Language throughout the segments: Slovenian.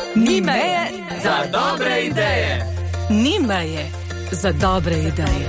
Ni meje za dobre ideje. Ni meje za dobre ideje.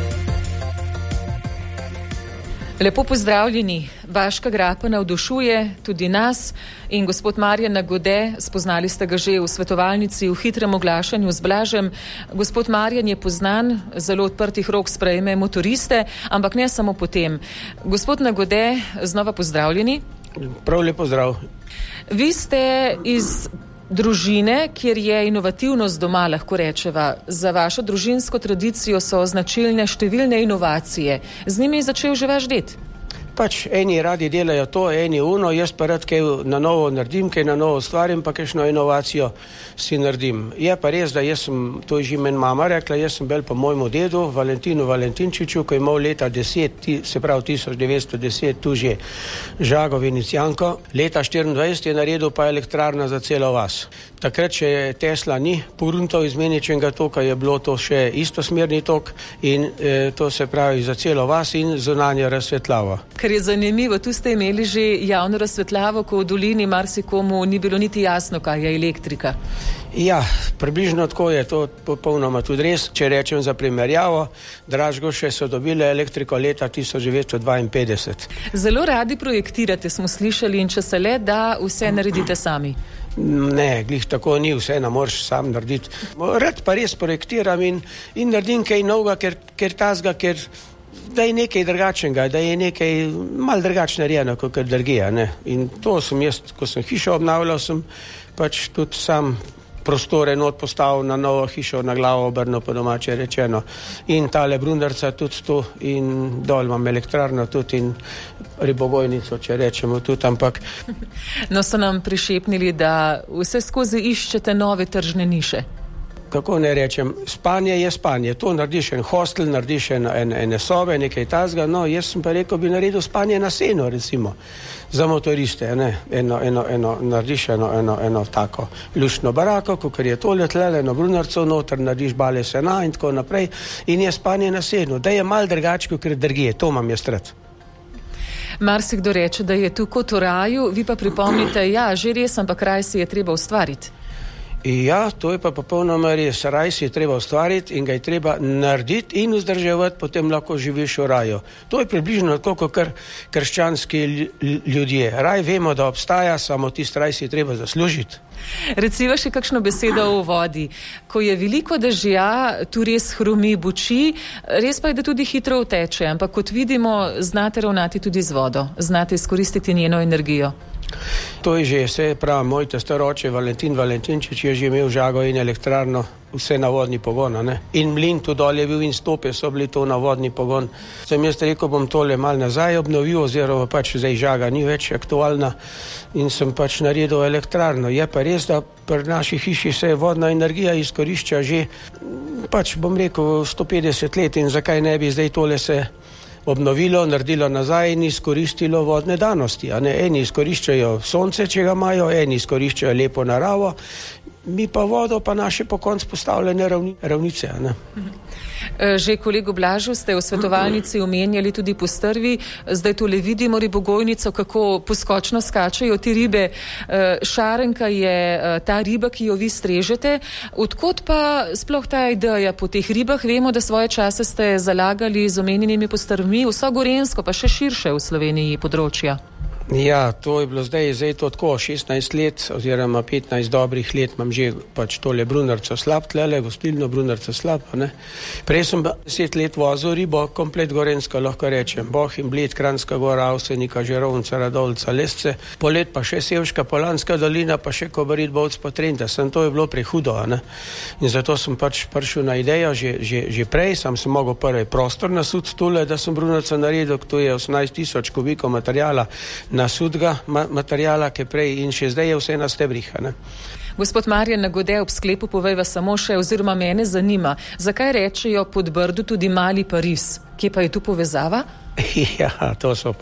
Lepo pozdravljeni. Vaška grapa navdušuje tudi nas in gospod Marjan Nagode, spoznali ste ga že v svetovalnici v hitrem oglašanju z Blažem. Gospod Marjan je poznan, zelo odprtih rok sprejme motoriste, ampak ne samo potem. Gospod Nagode, znova pozdravljeni. Prav lepo zdrav. Vi ste iz družine, kjer je inovativnost doma, lahko rečeva. Za vašo družinsko tradicijo so značilne številne inovacije. Z njimi je začel že vaš ded? Pač eni radi delajo to, eni uno, jaz pa rad kaj na novo naredim, kaj na novo stvarim, pa kakšno inovacijo si naredim. Je pa res, da jaz sem, to je že meni mama rekla, jaz sem bil pa mojemu dedu, Valentinu Valentinčiču, ko je imel leta 10, se pravi 1910, tu že žago Venecijanko. Leta 24 je naredil pa elektrarna za celo vas. Takrat, če Tesla ni pogruntal izmeničnega toka, je bilo to še istosmerni tok in to se pravi za celo vas in zunanje razsvetljavo. Ker je zanimivo, tu ste imeli že javno razsvetljavo, ko v dolini marsikomu ni bilo niti jasno, kaj je elektrika. Ja, približno tako je to popolnoma tudi res. Če rečem za primerjavo, Dražgoše so dobile elektriko leta 1952. Zelo radi projektirate, smo slišali, in če se le da, vse naredite sami. Ne, glih tako ni, vse ne moreš sam narediti. Rad pa res projektiram in naredim kaj novega, ker tazga, ker da je nekaj drugačnega, da je nekaj malo drugačno narejeno kot drugje, ne. In to sem jaz, ko sem hišo obnavljal, sem pač tudi sam prostore not postavil na novo hišo, na glavo obrno, po domače rečeno. In tale Brunarca tudi tu in dol imam elektrarno tudi in ribogojnico, če rečemo tudi, ampak... No, so nam prišepnili, da vse skozi iščete nove tržne niše. Kako ne rečem, spanje je spanje. To narediš en hostel, narediš ene sobe, nekaj tazga, no, jaz sem pa rekel, bi naredil spanje na senu, recimo, za motoriste, ne, narediš eno tako luštno barako, kakor je tole tlele, eno Brunarco noter, narediš bale sena in tako naprej, in je spanje na senu, da je mal drugače, kakor drugje, to imam jaz rad. Marsikdo reče, da je tu kot v raju, vi pa pripomnite, ja, že res, ampak raj si je treba ustvariti. Ja, to je pa popolnoma res. Raj si je treba ustvariti in ga je treba narediti in vzdrževati, potem lahko živiš v raju. To je približno tako kot krščanski ljudje. Raj vemo, da obstaja, samo tisti raj si je treba zaslužiti. Reciva še kakšno besedo o vodi. Ko je veliko dežja, tu res hrumi, buči, res pa je, da tudi hitro uteče, ampak kot vidimo, znate ravnati tudi z vodo, znate izkoristiti njeno energijo. To je že, se pravi, moj testoroče Valentin Valentinčič je že imel žago in elektrarno, vse na vodni pogon, ne? In mlin tu dol je bil in stope so bili to na vodni pogon. Sem jaz rekel, bom tole mal nazaj obnovil, oziroma pač zdaj žaga ni več aktualna in sem pač naredil elektrarno. Je pa res, da pri naši hiši se vodna energija izkorišča že, pač bom rekel, 150 let in zakaj ne bi zdaj tole se obnovilo, naredilo nazaj in izkoristilo vodne danosti. Eni izkoriščajo sonce, če ga imajo, eni izkoriščajo lepo naravo, mi pa vodo, pa naše po koncu postavljene ravnice. Ne? Že kolegu Blažu ste v svetovalnici omenjali tudi postrvi, zdaj tole vidimo ribogojnico, kako poskočno skačejo te ribe. Šarenka je ta riba, ki jo vi strežete. Odkot pa sploh ta ideja po teh ribah? Vemo, da svoje čase ste zalagali z omenjenimi postrvmi, vso Gorenjsko, pa še širše v Sloveniji področja. Ja, to je bilo zdaj to tako, 16 let oziroma 15 dobrih let imam že pač tole Brunarco slab tlele, gostilno Brunarco slab, ne. Prej sem 10 let vozil ribo, komplet Gorenjsko, lahko rečem, Boh in Bled, Kranjska gora, Avsenika, Žerovnica, Radovljica, Lesce, polet pa še Sevška, Polanska dolina, pa še Kobarid, Bovc, pa Trenta, to je bilo prehudo, ne. In zato sem pač prišel na idejo že prej, sem mogel prvi prostor nasuditi tole, da sem Brunarco naredil, to je 18,000 kubikov materijala, nasudga materijala, ki prej in še zdaj je vse na stebrih. Ne? Gospod Marjan Nagode, ob sklepu povejva samo še, oziroma mene zanima, zakaj rečejo pod Brdu tudi mali Pariz? Kje pa je tu povezava? Ja, to so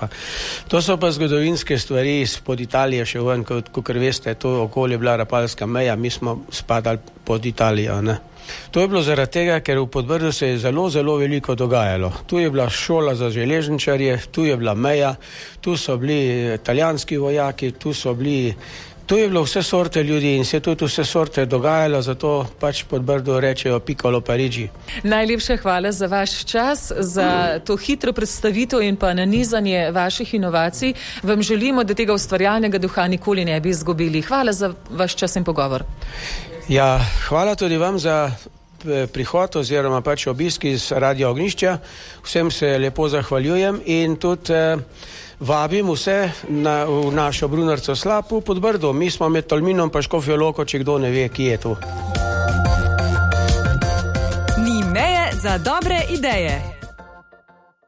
pa zgodovinske stvari pod Italijo še ven, kot veste, to okolje je bila Rapalska meja, mi smo spadali pod Italijo, ne. To je bilo zaradi tega, ker v Podbrdu se je zelo, zelo veliko dogajalo. Tu je bila šola za železničarje, tu je bila meja, tu so bili italijanski vojaki, tu so bili Tu je bilo vse sorte ljudi in se tudi vse sorte dogajalo, zato pač pod Brdo rečejo Piccolo Parigi. Najlepša hvala za vaš čas, za to hitro predstavitev in pa nanizanje vaših inovacij. Vam želimo, da tega ustvarjalnega duha nikoli ne bi izgubili. Hvala za vaš čas in pogovor. Ja, hvala tudi vam za prihod oziroma pač obisk iz Radio Ognjišča. Vsem se lepo zahvaljujem in tudi vabim vse v našo brunarico Slapu pod Brdo. Mi smo med Tolminom pa Škofjo Loko, če kdo ne ve, kje je tu. Ni meje za dobre ideje.